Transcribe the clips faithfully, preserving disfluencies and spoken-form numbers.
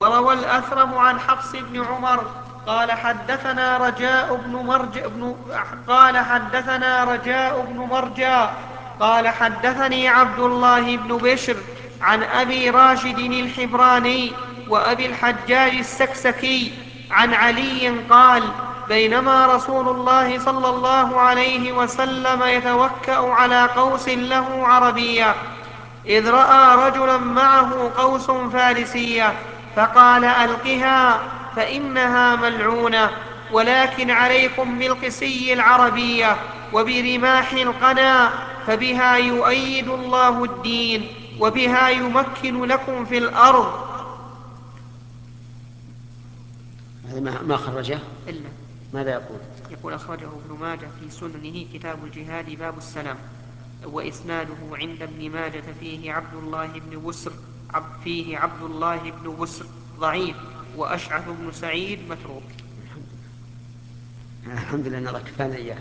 وروى الأثرم عن حفص بن عمر قال حدثنا رجاء بن مرجع بن قال حدثنا رجاء بن مرجع قال حدثني عبد الله بن بشر عن أبي راشد الحبراني وأبي الحجاج السكسكي عن علي قال بينما رسول الله صلى الله عليه وسلم يتوكأ على قوس له عربية إذ رأى رجلا معه قوس فارسية فقال ألقها فإنها ملعونة، ولكن عليكم بالقسي العربية وبرماح القنا، فبها يؤيد الله الدين وبها يمكن لكم في الأرض. هذا ما خرجه إلا ماذا يقول؟ يقول أخرجه ابن ماجه في سننه كتاب الجهاد باب السلام، وإسناده عند ابن ماجة فيه عبد الله بن بسر فيه عبد الله بن بسر ضعيف، وأشعث بن سعيد متروك. الحمد لله أن كفانا إياه.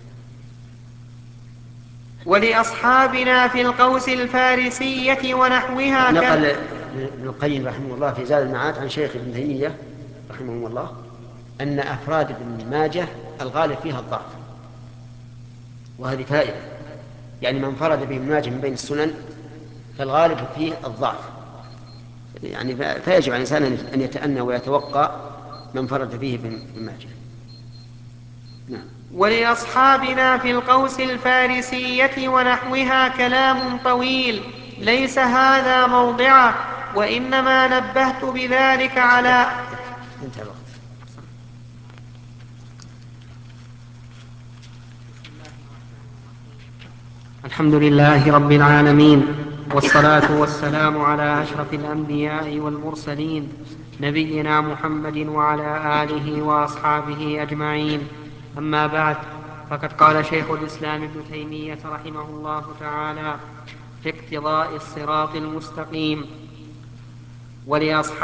ولأصحابنا في القوس الفارسية ونحوها نقل ابن القيم رحمه الله في زاد المعاد عن شيخ ابن تيمية رحمه الله أن أفراد ابن ماجه الغالب فيها الضعف، وهذه فائدة، يعني من فرد به ابن ماجه من بين السنن فالغالب فيه الضعف، يعني فيجب على الإنسان أن يتأنى ويتوقع من فرد فيه ابن ماجه. نعم. ولأصحابنا في القوس الفارسية ونحوها كلام طويل ليس هذا موضعه، وإنما نبهت بذلك على انتهى الوقت. الحمد لله رب العالمين، والصلاة والسلام على أشرف الأنبياء والمرسلين نبينا محمد وعلى آله وأصحابه أجمعين. أما بعد، فقد قال شيخ الإسلام ابن تيمية رحمه الله تعالى في اقتضاء الصراط المستقيم: ولأصحاب